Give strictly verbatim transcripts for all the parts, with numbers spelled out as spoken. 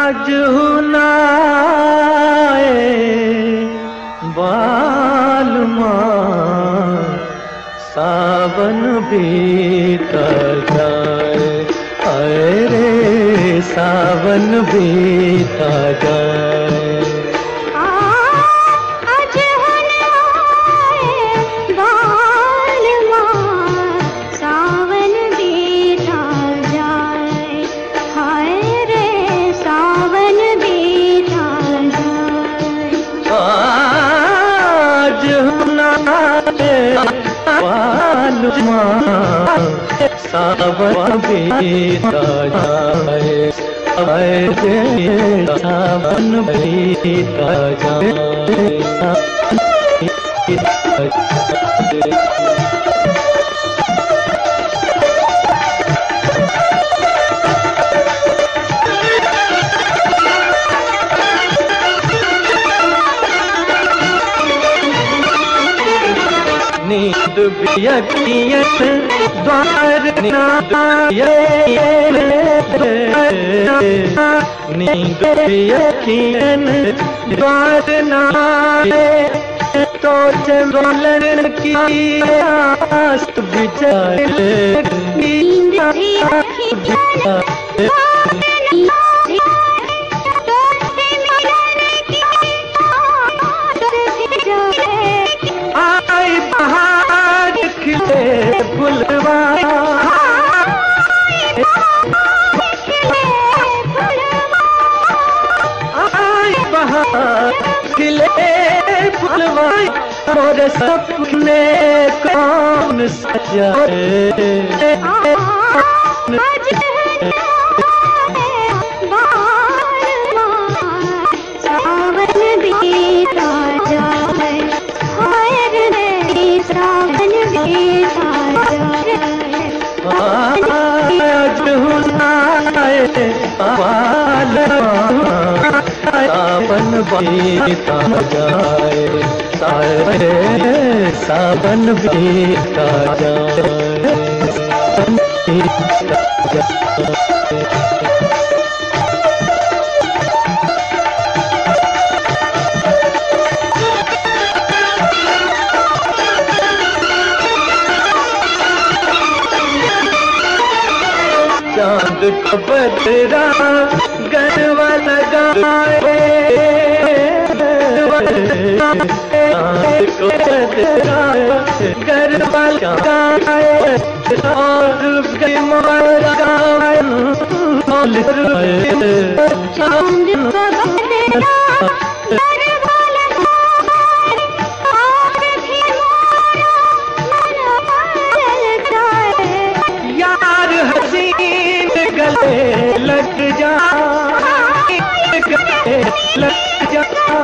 आज हुनाए बालमा सावन बीता जाए, अरे सावन बीता जाए। आज हुनाए बालमा सावन बीता जाए, हाय रे सावन बीता जाए। आज हुनाए बालमा सावन बीता जाए, अरे सावन बीता जाए। नींद भी यकीन द्वार नाये, नींद भी यकीन द्वार नाये, तो चलन की आस बिचारे। नींद भी यकीन द्वार आई बहार खिले फुलवा, आई बहार खिले फुलवा, और सपने कौन सजाए। सावन बीता जाए, हाय रे सावन बीता जाए। आज हुनाए बालमा सावन बीता जाए, सारे सावन बीता जाए। चांद को बदरा गरबा लगाए, चांद को बदरा गरबा लगाए, और मारा चांद को बदरा गरबा लगाए, और भी मोरा जलता है। यार हसीन गले लग जा, गले लग जा,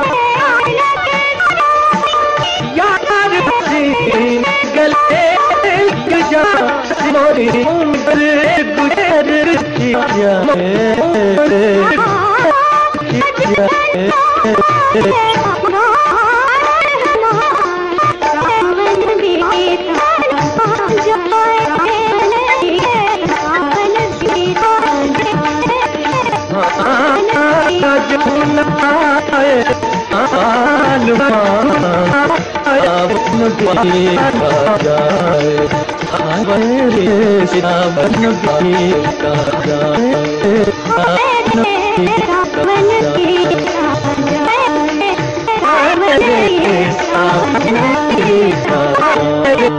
यार हसीन गले लग जा, मोरी उम्र गुजर की जाए, की जाए। सावन बीता जाए, आज हुनाए बालमा सावन बीता जाए, अरे सावन बीता जाए, सावन बीता जाए, अरे सावन बीता जाए।